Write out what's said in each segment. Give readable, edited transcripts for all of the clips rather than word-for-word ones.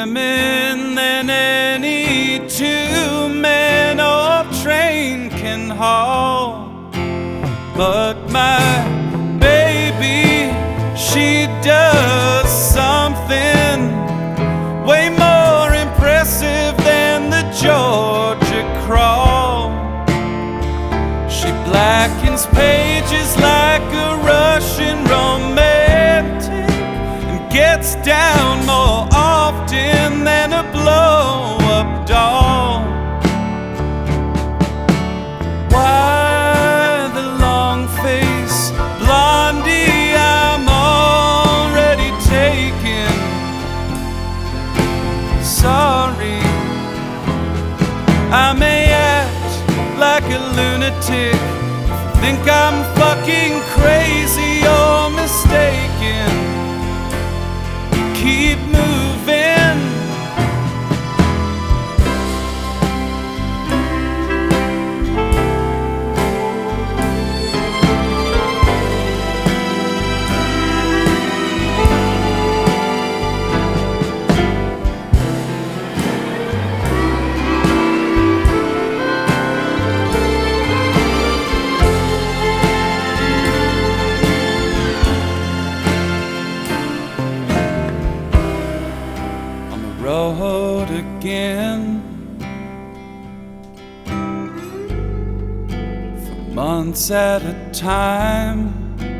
women than any two men or train can haul. But my baby, she does something way more impressive than the Georgia crawl. She blackens pages like a Russian romantic and gets down more often than a blow-up doll. Why the long face, blondie, I'm already taken. Sorry, I may act like a lunatic, think I'm fucking crazy or mistaken. Keep moving. Road again for months at a time.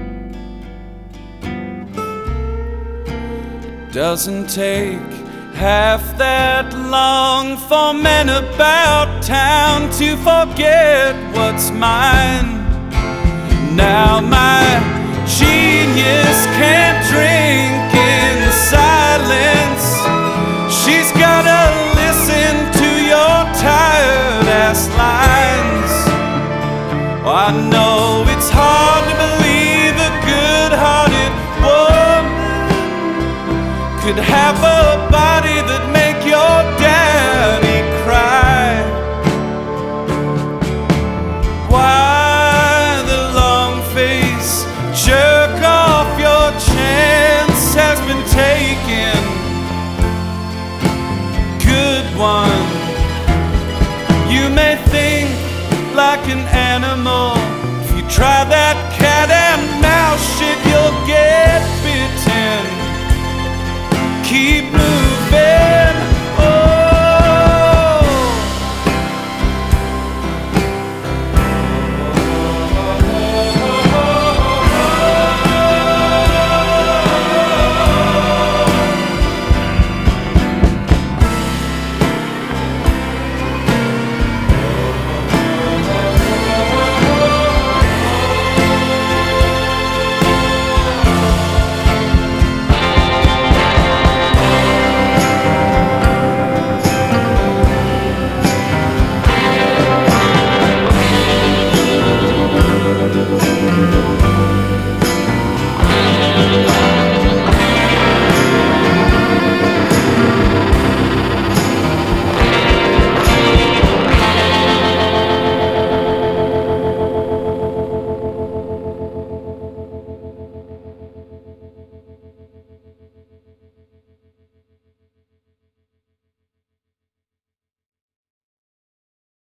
It doesn't take half that long for men about town to forget what's mine. Now my genius can't drink in silence. She's gotta listen to your tired ass lines. Oh, I know it's hard to believe a good-hearted woman could have a body that make your daddy cry. Why the long face, jerk off, your chance has been taken. One. You may think like an animal if you try that cat